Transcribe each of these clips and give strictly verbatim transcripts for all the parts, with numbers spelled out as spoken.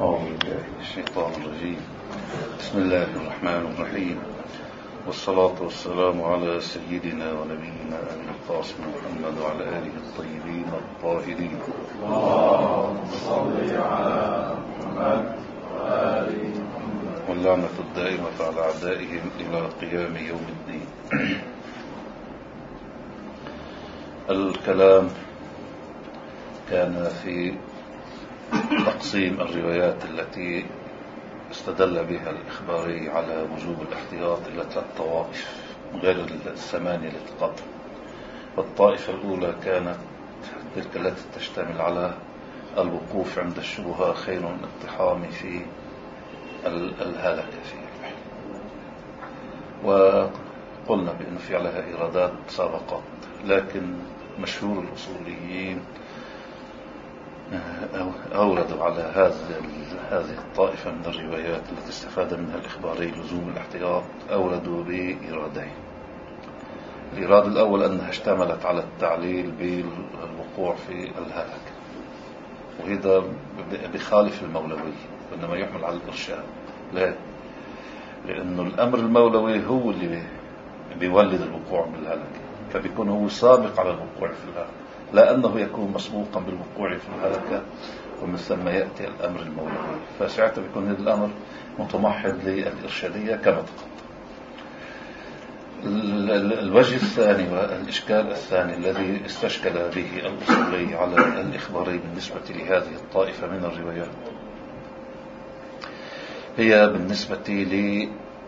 أعوذ بالله من الشيطان الرجيم. بسم الله الرحمن الرحيم، والصلاة والسلام على سيدنا ونبينا أبي القاسم محمد وعلى آله الطيبين الطاهرين. اللهم صل على محمد وآله محمد. واللعنة الدائمة على أعدائهم إلى قيام يوم الدين. الكلام كان في تقسيم الروايات التي استدل بها الإخباري على وجوب الاحتياط إلى ثلاث طوائف غير الثمانية التي قبل. والطائفة الأولى كانت تلك التي تشتمل على الوقوف عند الشبهة خير من الاقتحام في الهلكة فيه، وقلنا بأن في عليها إيرادات سابقة، لكن مشهور الأصوليين أوردوا على هذه الطائفة من الروايات التي استفاد منها الإخباري لزوم الاحتياط، أوردوا بإيرادين. الإيراد الأول أنها اشتملت على التعليل بالوقوع في الهلك، وهذا بخالف المولوي، وإنما يحمل على الإرشاد. لا، لأنه الأمر المولوي هو اللي بيولد الوقوع بالهلك، فبيكون هو سابق على الوقوع في الهلك، لا أنه يكون مسبوقا بالوقوع في الهلكة ومن ثم يأتي الأمر المولوي. فساعتها بيكون هذا الأمر متمحض للإرشادية كما تقدم. الوجه الثاني والإشكال الثاني الذي استشكل به الأصولي على الإخباري بالنسبة لهذه الطائفة من الروايات هي بالنسبة لي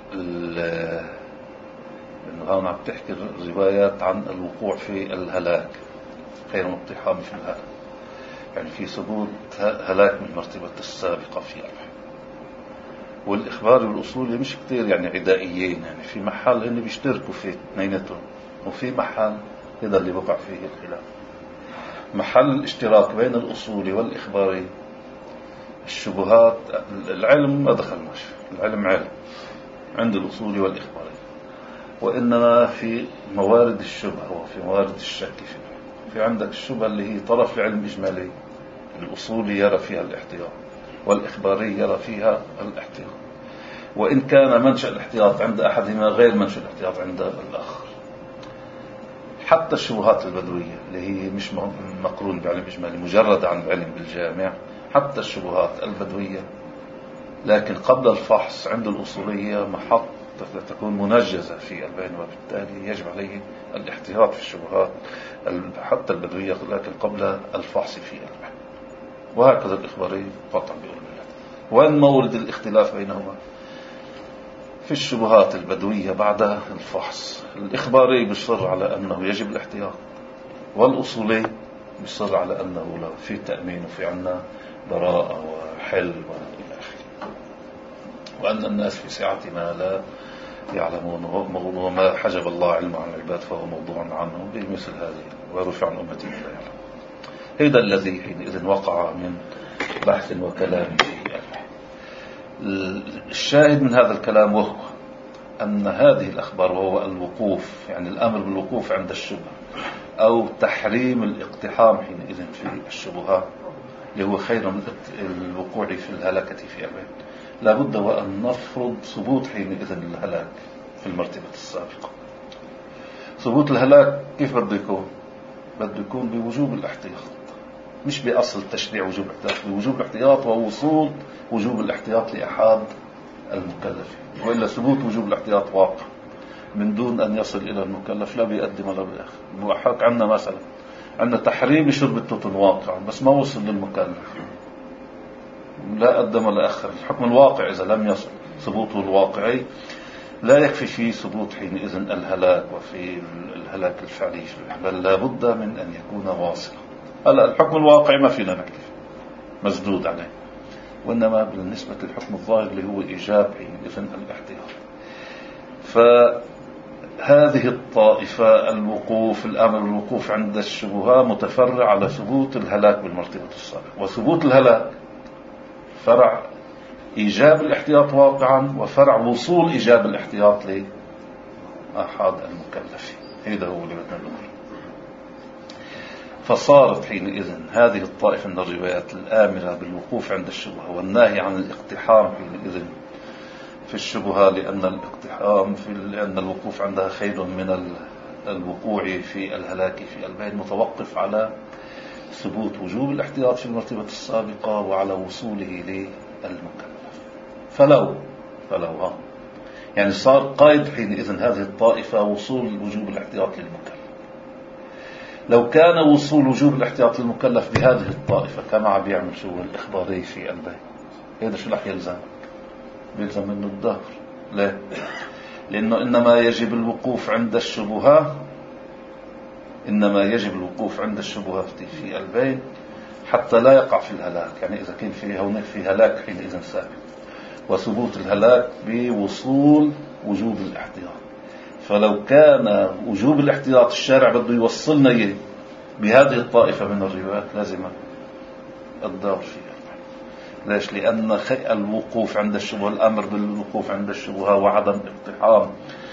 إنه هون عم تحكي الروايات عن الوقوع في الهلاك خير من اقتحام في الهلاك، يعني في ثبوت هلاك من المرتبة السابقة في الوحي. والإخبار والأصولي مش كتير يعني عدائيين، يعني في محل هن بيشتركوا في اثنيناتهم، وفي محل هذا اللي وقع فيه الخلاف. محل الاشتراك بين الأصولي والإخباري الشبهات، العلم ما دخلناش، العلم علم عند الأصولي والإخباري، وإنما في موارد الشبهة وفي موارد الشك فيه. في عندك الشبهة اللي هي طرف العلم إجمالي، الأصولي يرى فيها الاحتياط والإخباري يرى فيها الاحتياط، وإن كان منشأ الاحتياط عند أحدهما غير منشأ الاحتياط عند الآخر. حتى الشبهات البدوية اللي هي مش مقرون بعلم إجمالي، مجرد عن العلم بالجامع، حتى الشبهات البدوية لكن قبل الفحص عند الأصولية محط تكون منجزة في البين، وبالتالي يجب عليه الاحتياط في الشبهات حتى البدوية لكن قبل الفحص في البين. وهكذا الإخباري قطعا بيقول بالله. وين مورد الاختلاف بينهما؟ في الشبهات البدوية بعد الفحص. الإخباري بيصر على أنه يجب الاحتياط، والأصولي بيصر على أنه لا، في تأمين وفي عنا براءة وحل وإلى آخره، وأن الناس في سعة ما لا يعلمون، وما حجب الله علمه عن العباد فهو موضوع عنه بمثل هذه، ورفع عن أمتي لا يعلم. هذا الذي حينئذ وقع من بحث وكلام فيه. الشاهد من هذا الكلام وهو أن هذه الأخبار، وهو الوقوف، يعني الأمر بالوقوف عند الشبهة أو تحريم الاقتحام حينئذ في الشبهات اللي هو خير من الوقوع في الهلكة في البين، لابد وأن نفرض ثبوت حينئذ الهلاك في المرتبة السابقة. ثبوت الهلاك كيف بده يكون؟ بده يكون بوجوب الاحتياط، مش بأصل تشريع وجوب الاحتياط، بوجوب الاحتياط ووصول وجوب الاحتياط لأحد المكلفين. وإلا ثبوت وجوب الاحتياط واقع من دون أن يصل إلى المكلف لا بيقدم ولا بيأخر. وحاك عنا مثلا عندنا تحريم لشرب التوتن واقع بس ما وصل للمكلف، لا قدم ولا أخر. الحكم الواقع إذا لم يصل ثبوته الواقعي لا يكفي فيه ثبوت حينئذ الهلاك وفي الهلاك الفعلي، بل لابد من أن يكون واصلا. هلا الحكم الواقعي ما فينا نحكي مسدود عليه، وإنما بالنسبة للحكم الظاهر اللي هو إيجاب حينئذ الاحتياط. فهذه الطائفة الوقوف، الأمر الوقوف عند الشبهة متفرع على ثبوت الهلاك بالمرتبة السابقة، وثبوت الهلاك فرع إيجاب الاحتياط واقعا، وفرع وصول إيجاب الاحتياط لأحد المكلفين. هذا هو اللي بدنا نقول. فصارت حينئذ هذه الطائفة من الروايات الآمرة بالوقوف عند الشبهة والناهي عن الاقتحام حينئذ في الشبهة، لأن الاقتحام في لأن الوقوف عندها خير من الوقوع في الهلاك في البين، متوقف على ثبوت وجوب الاحتياط في المرتبة السابقة وعلى وصوله للمكلف. فلو فلو ها يعني صار قائد حينئذ هذه الطائفة وصول وجوب الاحتياط للمكلف. لو كان وصول وجوب الاحتياط للمكلف بهذه الطائفة كما عم بيعمل شو الإخباري في البين، هذا شو رح يلزم؟ بيلزم منه الدهر. ليه؟ لأنه إنما يجب الوقوف عند الشبهة إنما يجب الوقوف عند الشبهة في البين حتى لا يقع في الهلاك. يعني إذا كان في هناك في هلاك حينئذ ثابت، وثبوت الهلاك بوصول وجوب الاحتياط. فلو كان وجوب الاحتياط الشارع بده يوصلنا إياه بهذه الطائفة من الروايات لازم الدار فيها. ليش؟ لأن الوقوف عند الشبهة، الأمر بالوقوف عند الشبهة وعدم اقتحام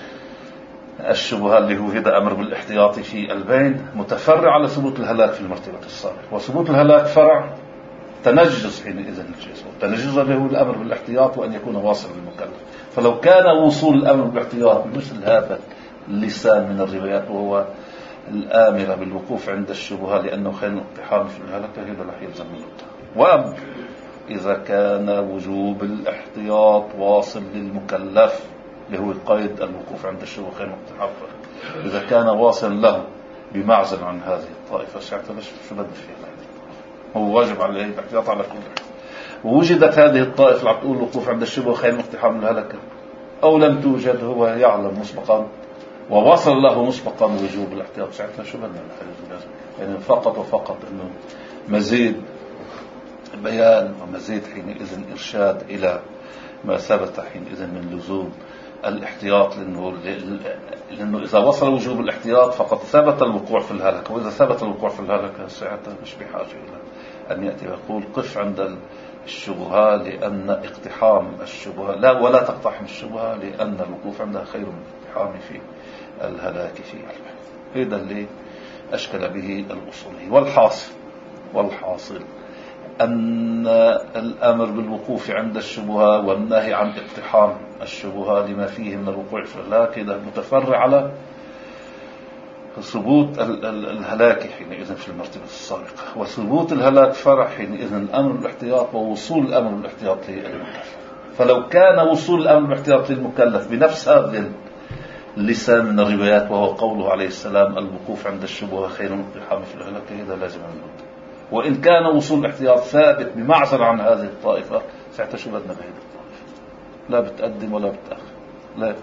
الشبهة اللي هو هذا أمر بالاحتياط في البين متفرع على ثبوت الهلاك في المرتبة السابقة، وثبوت الهلاك فرع تنجز حينئذ الجسم. التنجز اللي هو الأمر بالاحتياط وأن يكون واصل للمكلف. فلو كان وصول الأمر بالاحتياط مثل هذا اللسان من الروايات وهو الآمرة بالوقوف عند الشبهة لأنه خير اقتحام في الهلاك، هذا رح يلزم منه. وأما إذا كان وجوب الاحتياط واصل للمكلف اللي هو قيد الوقوف عند الشبهة خير اقتحام، إذا كان واصل له بمعزل عن هذه الطائفة ساعتها شو بدنا فيها؟ هو واجب عليه الاحتياط على كل حال. ووجدت هذه الطائفة اللي عم تقول الوقوف عند الشبهة خير اقتحام الهلكة، أو لم توجد، هو يعلم مسبقا ووصل له مسبقا وجوب الاحتياط، ساعتها شو بدنا نحرز؟ يعني فقط وفقط إنه مزيد بيان ومزيد حينئذ إرشاد إلى ما ثبت حينئذ من لزوم الاحتياط، لأنه, لأنه إذا وصل وجوب الاحتياط فقد ثبت الوقوع في الهلكة، وإذا ثبت الوقوع في الهلكة ساعتها مش بحاجة إلى أن يأتي ويقول قف عند الشبهة لأن اقتحام الشبهة لا ولا تقتحم الشبهة لأن الوقوف عندها خير من الاقتحام في الهلاك في البين. هذا اللي أشكل به الأصولي. والحاصل والحاصل أن الأمر بالوقوف عند الشبهة والنهي عن اقتحام الشبهة لما فيه من الوقوع في الهلاك هذا متفرع على ثبوت الهلاك حينئذ في المرتبة السابقة، وثبوت الهلاك فرع حينئذ الأمر بالاحتياط ووصول الأمر بالاحتياط للمكلف. فلو كان وصول الأمر بالاحتياط للمكلف بنفس هذا اللسان من الروايات وهو قوله عليه السلام الوقوف عند الشبهة خير من اقتحام في الهلاك، هذا لازم نقول. وإن كان وصول الاحتياط ثابت بمعزل عن هذه الطائفة ساعتها شو بدنا بهذه الطائفة؟ لا بتقدم ولا بتأخر. لا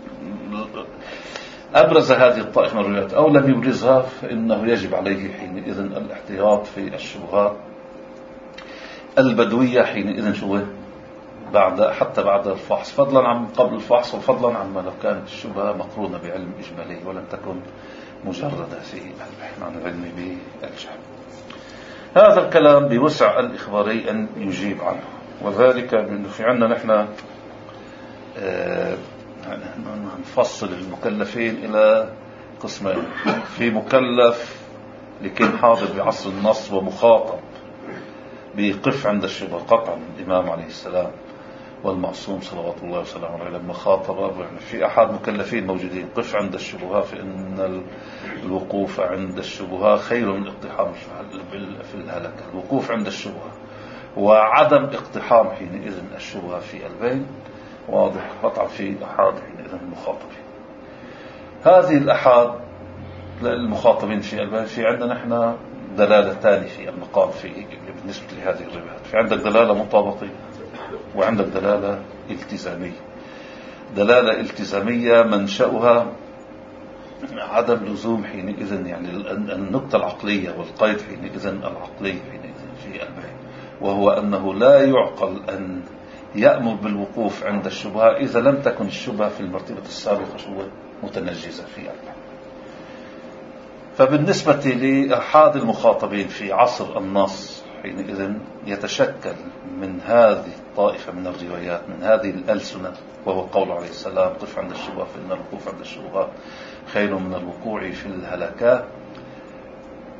أبرز هذه الطائفة من الروايات أو لم يبرزها فإنه يجب عليه حينئذ الاحتياط في الشبهات البدوية حينئذ شو بعد حتى بعد الفحص، فضلا عن قبل الفحص وفضلا عن ما لو كانت الشبهة مقرونة بعلم إجمالي ولم تكن مجردة في البحث عن العلم بالجهل. هذا الكلام بوسع الإخباري أن يجيب عنه، وذلك من في عنا نحن آه نفصل المكلفين إلى قسمين. في مكلف لكن حاضر بعصر النص ومخاطب بيقف عند الشبهة قطعا الإمام عليه السلام والمعصوم صلوات الله وسلامه عليه لما خاطب. في أحد مكلفين موجودين قف عند الشبهة، فإن الوقوف عند الشبهة خير من اقتحام في الهلكة. الوقوف عند الشبهة وعدم اقتحام حينئذ الشبهة في البين واضح قطعا في أحد حينئذ المخاطبين. هذه الأحاد المخاطبين في البين في عندنا نحن دلالتان في المقام في بالنسبة لهذه الروايات. في عندك دلالة مطابقية وعندك دلالة التزامية. دلالة التزامية منشأها عدم لزوم حينئذ يعني النقطة العقلية والقيد حينئذ العقلي حينئذ في البين، وهو أنه لا يعقل أن يأمر بالوقوف عند الشبهة إذا لم تكن الشبهة في المرتبة السابقة متنجزة في البين. فبالنسبة لأحد المخاطبين في عصر النص حينئذ يتشكل من هذه الطائفة من الروايات من هذه الألسنة، وهو قول عليه السلام قف عند الشبهة فإن الوقوف عند الشبهات خير من الوقوع في الهلكات.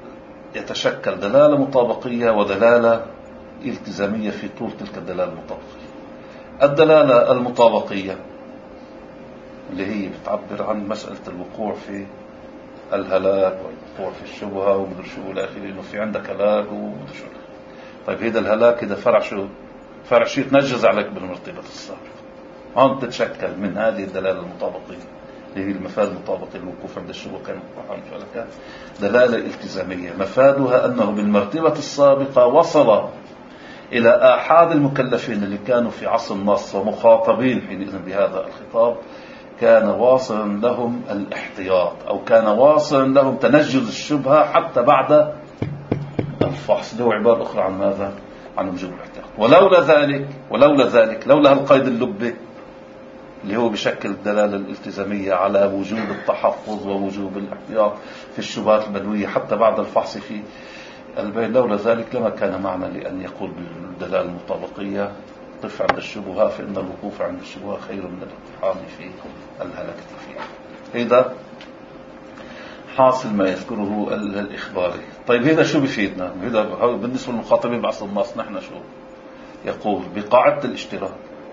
يتشكل دلالة مطابقية ودلالة التزامية في طول تلك الدلالة المطابقية. الدلالة المطابقية اللي هي بتعبر عن مسألة الوقوع في الهلاك والوقوع في الشبهة ومدر شو الى اخره، انه في عندك هلاك ومدر شو. طيب هذا الهلاك اذا فرع شو فرع شيء تنجز عليك بالمرتبة السابقة، هون تتشكل من هذه الدلالة المطابقية اللي هي المفاد المطابقة للوقوف عند الشبهة كان دلالة التزامية مفادها أنه بالمرتبة السابقة وصل إلى آحاد المكلفين اللي كانوا في عصر النص ومخاطبين حينئذ بهذا الخطاب، كان واصلا لهم الاحتياط أو كان واصلا لهم تنجز الشبهة حتى بعد الفحص. له عبارة أخرى عن ماذا؟ عن وجوب الاحتياط. ولولا ذلك ولولا ذلك لولا القيد اللبي اللي هو بشكل الدلالة الالتزامية على وجوب التحفظ ووجوب الاحتياط في الشبهات البدوية حتى بعد الفحص في البين، لولا ذلك لما كان معنى لأن يقول بالدلالة المطابقية قف عند الشبهة فإن الوقوف عند الشبهة خير من الاقتحام في الهلكة فيها. هذا حاصل ما يذكره الإخباري. طيب هذا شو بفيدنا؟ هذا بالنسبة للمخاطبين بعصر النص نحن شو يقول؟ بقاعدة الاشتراك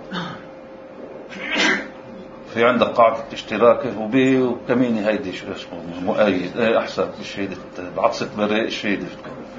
في عندك قاعدة اشتراك وبي وكميني هيدي شو اسمه مؤيد ايه احسن الشهيدة بعطسة بريء الشهيدة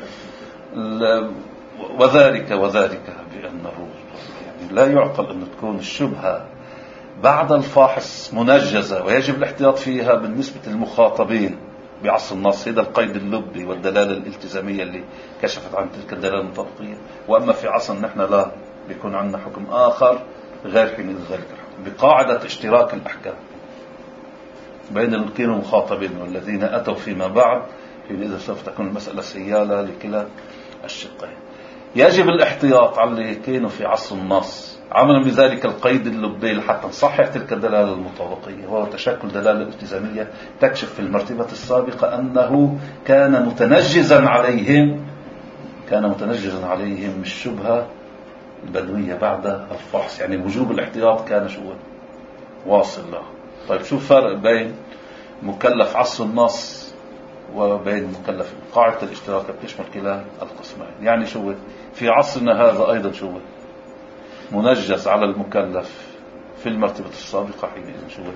وذلك وذلك بأنه يعني لا يعقل أن تكون الشبهة بعد الفاحص منجزة ويجب الاحتياط فيها بالنسبة للمخاطبين بعصر النص. هذا القيد اللبي والدلالة الالتزامية اللي كشفت عن تلك الدلالة المطابقية. وأما في عصر نحن لا بيكون عندنا حكم آخر غير حين ذلك الحكم بقاعدة اشتراك الأحكام بين الكين المخاطبين والذين أتوا فيما بعد، حينئذ سوف تكون المسألة سيالة لكلا الشقين. يجب الاحتياط على اللي كانوا في عصر النص عملا بذلك القيد اللبي حتى نصحح تلك الدلالة المطابقية، وهو تشكل دلالة التزامية تكشف في المرتبة السابقة أنه كان متنجزا عليهم كان متنجزا عليهم الشبهة البدوية بعد الفحص، يعني وجوب الاحتياط كان شو واصل له. طيب شو الفرق بين مكلف عصر النص وبين مكلف قاعدة الاشتراك بتشمل كلا القسمين؟ يعني شو في عصرنا هذا أيضا شو منجز على المكلف في المرتبة السابقة حينئذ شو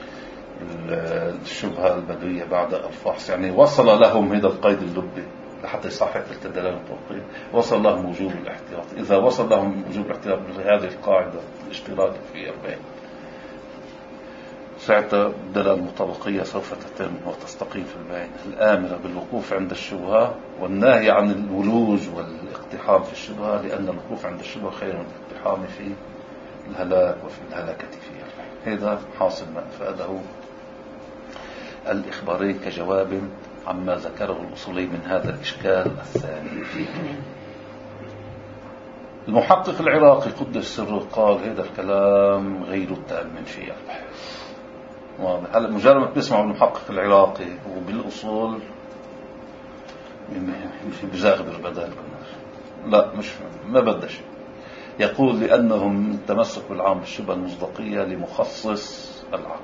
الشبهة البدوية بعد الفحص، يعني وصل لهم هذا القيد اللبي لحتى يصحح تلك الدلالة المطابقية، وصل لهم وجوب الاحتياط. إذا وصل لهم وجوب الاحتياط بهذه القاعدة الاشتراك في أربعين ساعتها الدلالة المطابقية سوف تتم وتستقيم في البين الآمرة بالوقوف عند الشبهة والناهي عن الولوج والاقتحام في الشبهة، لأن الوقوف عند الشبهة خير من الاقتحام في الهلاك وفي الهلاكة فيها. هذا حاصل ما أفاده الإخباري كجواب عما ذكره الأصولي من هذا الإشكال الثاني فيه. المحقق العراقي قدس سره قال هذا الكلام غير التأمن فيه البحث. هلا مجرد ما بتسمعوا المحقق العراقي وبالأصول بزاغبر بدالكم، لا مش ما بدش يقول لأنهم التمسك بالعام بالشبهة المصداقية لمخصص العام.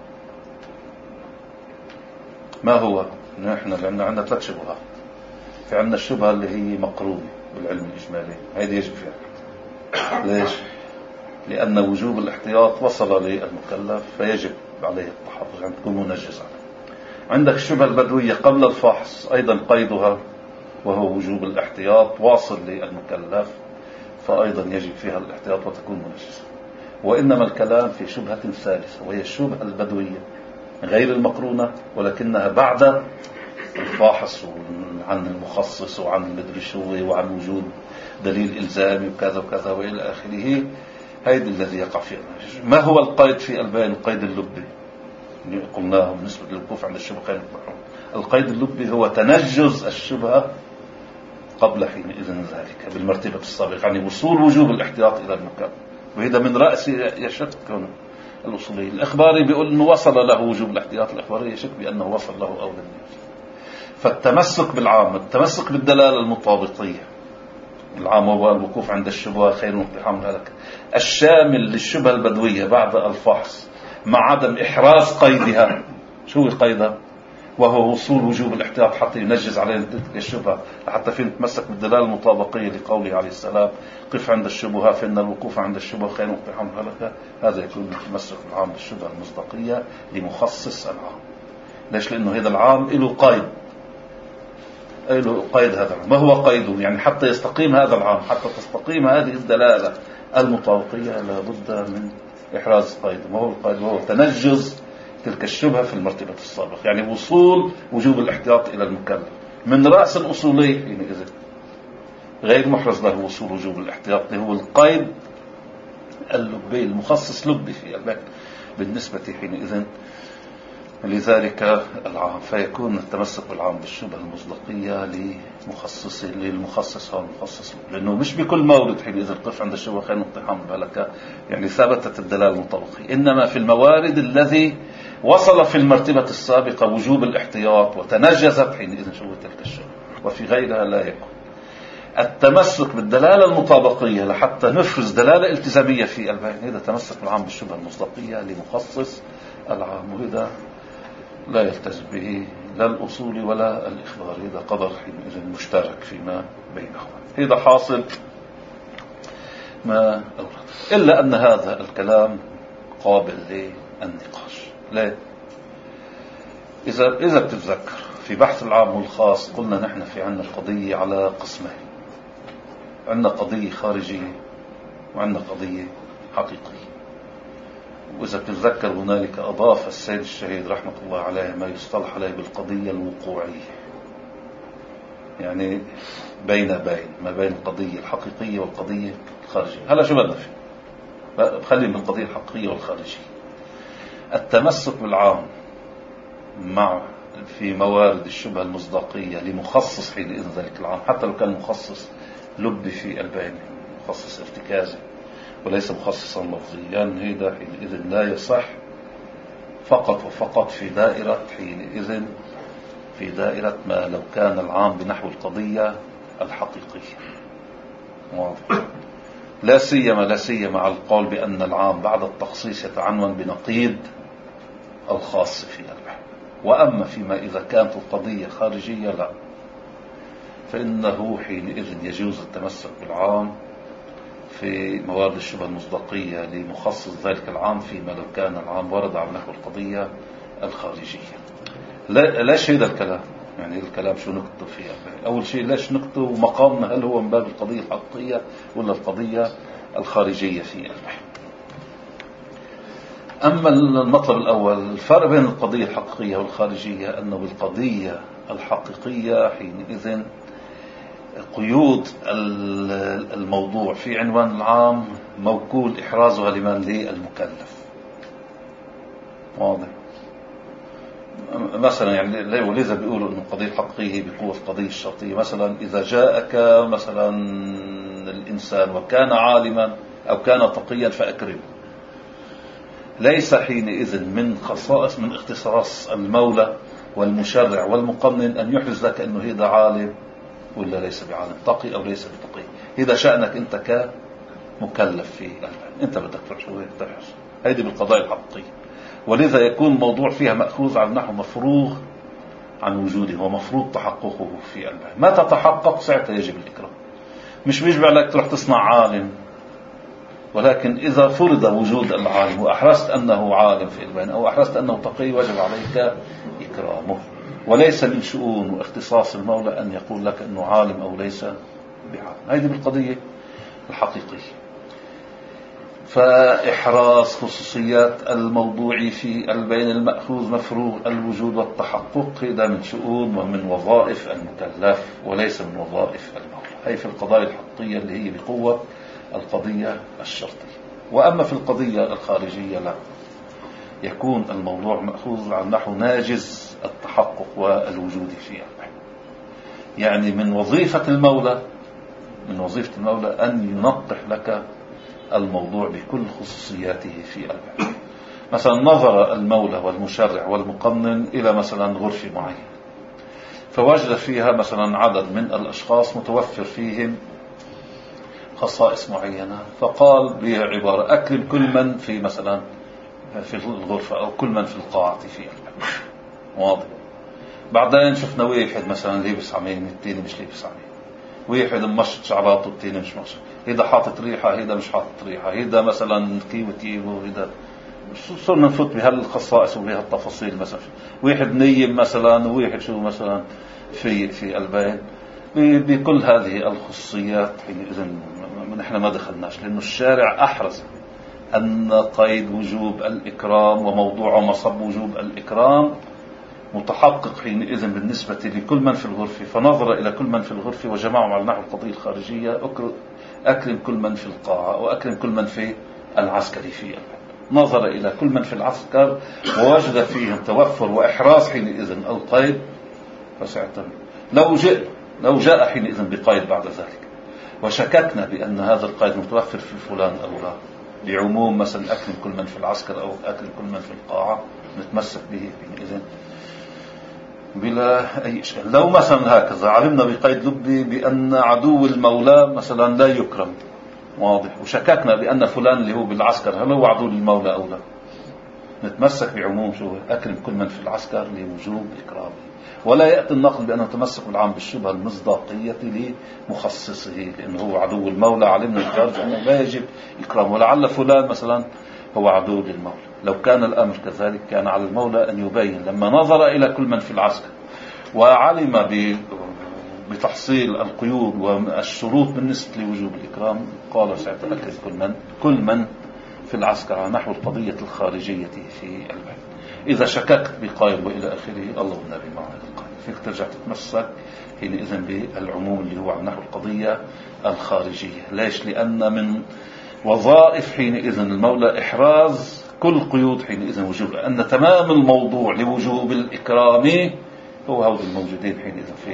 ما هو؟ نحن لأن عندنا ثلاث شبهات. في عندنا الشبهة اللي هي مقرونة بالعلم الإجمالي، هذه يجب فيها. ليش؟ لأن وجوب الاحتياط وصل للمكلف فيجب عليه التحفظ عن تكون منجز عليه. عندك الشبهة البدوية قبل الفحص أيضا قيدها وهو وجوب الاحتياط واصل للمكلف فأيضا يجب فيها الاحتياط وتكون منجزة. وإنما الكلام في شبهة ثالثة وهي الشبهة البدوية غير المقرونة ولكنها بعد الفاحص عن المخصص وعن المدرشوي وعن وجود دليل إلزامي وكذا وكذا وإلى آخره. هيدا الذي يقع فيه. ما هو القيد في البين؟ القيد اللبي اللي قلناه بالنسبة للوقوف عند الشبهة خير المقرون. القيد اللبي هو تنجز الشبهة قبل حينئذ ذلك بالمرتبة السابقة، يعني وصول وجوب الاحتياط إلى المكان. وهذا من رأس يشك الأصولي. الإخباري بيقول أنه وصل له وجوب الاحتياط، الإخباري يشك بأنه وصل له أو لم يوصل. فالتمسك بالعام، التمسك بالدلالة المطابقية العام هو الوقوف عند الشبهة خير من اقتحام الهلكة الشامل للشبهة البدوية بعد الفحص مع عدم إحراز قيدها. شو قيدها؟ وهو وصول وجوب الاحتياط حتى ينجز علينا تلك الشبهة، حتى فين نتمسك بالدلالة المطابقية لقوله عليه السلام قف عند الشبهة فإن الوقوف عند الشبهة خير مقتحم الهلكة. هذا يكون التمسك بالعام بالشبهة المصداقية لمخصص العام. ليش؟ لأنه هذا العام له قيد، له قيد. هذا العام ما هو قيده؟ يعني حتى يستقيم هذا العام، حتى تستقيم هذه الدلالة المطابقية لابد من إحراز قيد. ما هو القيد؟ وهو تنجز تلك الشبهة في المرتبة السابقة، يعني وصول وجوب الاحتياط إلى المكلف من رأس الأصولي حينئذ غير محرز له وصول وجوب الاحتياط، اللي هو القيد اللبي المخصص لبي في البيت بالنسبة حينئذ لذلك العام. فيكون التمسك بالعام بالشبهة المصداقية لمخصص للمخصص هو المخصص، لأنه مش بكل مورد حينئذ القف عند الشبهة خير مقتحم الهلكة يعني ثبتت الدلالة المطابقية، إنما في الموارد الذي وصل في المرتبة السابقة وجوب الاحتياط وتنجزت حينئذ شبهة تلك الشبهة، وفي غيرها لا يكون التمسك بالدلالة المطابقية لحتى نفرز دلالة التزامية في البيان. هذا تمسك بالعام بالشبهة المصداقية لمخصص العام، وهذا لا يلتزم به لا الأصول ولا الإخبار. هذا قدر حينئذ مشترك فيما بينهما. هذا حاصل ما أورد، إلا أن هذا الكلام قابل للنقاش. ليه؟ إذا إذا بتتذكر في بحث العام والخاص قلنا نحن في عنا القضية على قسمين، عنا قضية خارجية وعنا قضية حقيقية. وإذا بتتذكر هنالك أضاف السيد الشهيد رحمة الله عليه ما يصطلح عليه بالقضية الوقوعية، يعني بين بين ما بين القضية الحقيقية والقضية الخارجية. هلا شو بدنا فيه؟ بخلي من القضية الحقيقية والخارجية. التمسك بالعام مع في موارد الشبهة المصداقية لمخصص حينئذ ذلك العام، حتى لو كان مخصص لبي في البين، مخصص ارتكازي وليس مخصصا لفظيا، يعني هذا حينئذ لا يصح فقط وفقط في دائرة حينئذ في دائرة ما لو كان العام بنحو القضية الحقيقية. واضح؟ لا سيما لا سيما على القول بأن العام بعد التخصيص يتعنون بنقيض الخاص في البحث. وأما فيما إذا كانت القضية خارجية لا، فإنه حينئذ يجوز التمسك بالعام في موارد الشبهة المصداقية لمخصص ذلك العام فيما لو كان العام ورد على نحو القضية الخارجية. لا ليش هذا الكلام؟ يعني الكلام شو نكتب فيه؟ أول شيء ليش نكتب مقامنا؟ هل هو من باب القضية الحقيقية ولا القضية الخارجية في البحث؟ أما المطلب الأول، الفرق بين القضية الحقيقية والخارجية أنه بالقضية الحقيقية حينئذ قيود الموضوع في عنوان العام موكول إحرازها لمن للمكلف. واضح؟ مثلا يعني ولذا بيقولوا أن القضية الحقيقية بقوة القضية الشرطية. مثلا إذا جاءك مثلا الإنسان وكان عالما أو كان تقيا فأكرمه، ليس حينئذ من خصائص من اختصاص المولى والمشرع والمقنن أن يحرز لك أنه هذا عالم ولا ليس بعالم، تقي أو ليس بتقي. هذا شأنك أنت كمكلف في البحث، أنت بدك تحرز. هذه بالقضايا الحقيقية، ولذا يكون موضوع فيها مأخوذ عن نحو مفروغ عن وجوده ومفروض تحققه في البحث. ما تتحقق ساعتها يجب الإكرام. مش بيجب عليك تروح تصنع عالم، ولكن إذا فرض وجود العالم وأحرزت أنه عالم في البين أو أحرزت أنه تقي وجب عليك إكرامه. وليس من شؤون واختصاص المولى أن يقول لك أنه عالم أو ليس بعالم. هذه بالقضية الحقيقية. فإحراز خصوصيات الموضوع في البين المأخوذ مفروغ الوجود والتحقق هذا من شؤون ومن وظائف المكلف وليس من وظائف المولى. هي في القضايا الحقيقية اللي هي بقوة القضية الشرطية. وأما في القضية الخارجية لا، يكون الموضوع مأخوذ عن نحو ناجز التحقق والوجود فيه. يعني من وظيفة المولى من وظيفة المولى أن ينطح لك الموضوع بكل خصوصياته في البحث. مثلا نظر المولى والمشرع والمقنن إلى مثلا غرفة معينة، فوجد فيها مثلا عدد من الأشخاص متوفر فيهم خصائص معينة، فقال بعبارة أكرم كل من في مثلا في الغرفة أو كل من في القاعة في البحث. واضح؟ بعدين شفنا واحد مثلا لابس عمامة التاني مش لابس عمامة، واحد ممشط شعراته التاني مش ممشط، هيدا حاطط ريحة هيدا مش حاطط ريحة، هيدا مثلا كيوة تيبو هيدا. صرنا نفوت بهالخصائص وبهالتفاصيل. مثلا واحد نيم مثلا وواحد شو مثلا في في البين، بكل هذه الخصوصيات حينئذ نحن ما دخلناش، لأنه الشارع أحرز أن قيد وجوب الإكرام وموضوع مصب وجوب الإكرام متحقق حينئذ بالنسبة لكل من في الغرفة، فنظر إلى كل من في الغرفة وجمعهم على نحو القضية الخارجية: أكرم كل من في القاعة وأكرم كل من في العسكري في البلد. نظر إلى كل من في العسكر ووجد فيهم توفر وإحراز حينئذ القيد فسيعتمد. لو جاء لو جاء حينئذ بقيد بعد ذلك وشككنا بأن هذا القيد متوفر في فلان أو لا، بعموم مثلا أكرم كل من في العسكر أو أكرم كل من في القاعة، نتمسك به حينئذ بلا أي إشكال. لو مثلا هكذا علمنا بقيد لبي بأن عدو المولى مثلا لا يكرم، واضح، وشككنا بأن فلان اللي هو بالعسكر هل هو عدو للمولى أو لا، نتمسك بعموم شو أكرم كل من في العسكر لوجوب إكرامه، ولا يأتي النقل بأنه تمسك بالعام بالشبهة المصداقية لمخصصه، لأنه هو عدو المولى علمنا الخارج أنه لا يجب إكرامه، ولعل فلان مثلا هو عدو للمولى. لو كان الأمر كذلك كان على المولى أن يبين لما نظر إلى كل من في العسكر وعلم بتحصيل القيود والشروط بالنسبة لوجوب الإكرام، قال سيتأكد كل من كل من في العسكر على نحو القضية الخارجية في البلد. إذا شككت بقائد وإلى آخره الله والنبي معه القائد، فيك ترجع تتمسك حينئذ بالعموم اللي هو على نحو القضية الخارجية. ليش؟ لأن من وظائف حينئذ المولى إحراز كل قيود حينئذ وجوب، لأن تمام الموضوع لوجوب الإكرام هو هؤلاء الموجودين حينئذ في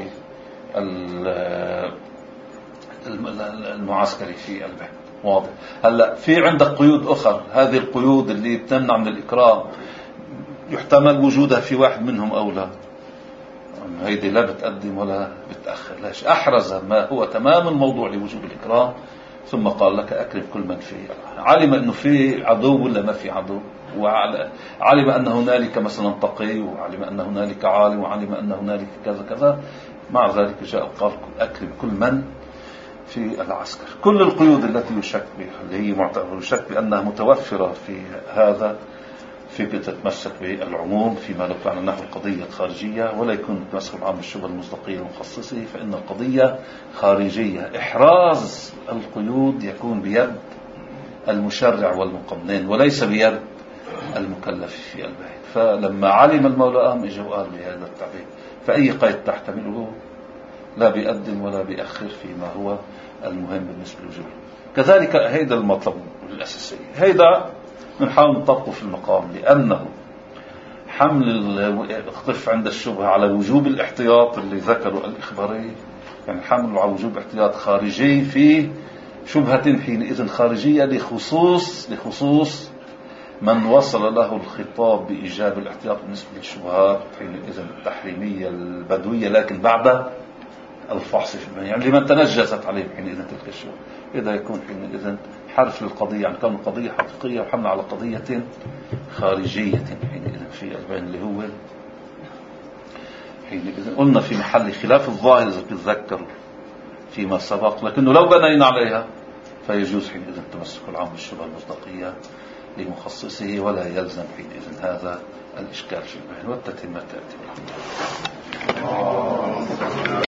المعسكري في البلد، واضح. هلا في عندك قيود أخرى، هذه القيود اللي بتمنع من الإكرام يحتمل وجودها في واحد منهم أو لا، هيدي لا بتقدم ولا بتأخر. ليش؟ أحرز ما هو تمام الموضوع لوجوب الإكرام ثم قال لك أكرم كل من فيه. علم أنه في عدو ولا ما في عدو، وعلم أن هنالك مثلا تقي، وعلم أن هنالك عالم، وعلم أن هنالك كذا كذا، مع ذلك جاء قال أكرم كل من في العسكر. كل القيود التي يشك بها اللي هي معتبر يشك بأنها متوفرة في هذا فيك تتمسك بالعموم فيما لو كان نحو القضية الخارجية، ولا يكون تمسك العام بالشبهة المصداقية المخصصة، فإن القضية خارجية. إحراز القيود يكون بيد المشرع والمقنن وليس بيد المكلف في البيت. فلما علم المولى أهم إجا وقال بهذا التعبير، فأي قيد تحتمله لا بيقدم ولا بيأخر فيما هو المهم بالنسبة للوجوب. كذلك هيدا المطلب الأساسي، هيدا بنحاول نطبقه في المقام، لأنه حمل اختلف عند الشبهة على وجوب الاحتياط اللي ذكروا الإخباري، يعني حمله على وجوب احتياط خارجي في شبهة حينئذ خارجية لخصوص لخصوص من وصل له الخطاب بإيجاب الاحتياط بالنسبة للشبهات حينئذ التحريمية البدوية، لكن بعد الفحص في المعنى، يعني لمن تنجزت عليه حينئذ تلك الشبهة. إذا يكون حينئذ حرف للقضية، يعني كون القضية حقيقية وحمل على قضية خارجية حينئذ في البين اللي هو حينئذ قلنا في محل خلاف الظاهر إذا تتذكروا فيما سبق، لكنه لو بنينا عليها فيجوز حينئذ تمسك العام بالشبهة المصداقية لمخصصه، ولا يلزم حينئذ هذا الإشكال في البين. والتتمة تأتي.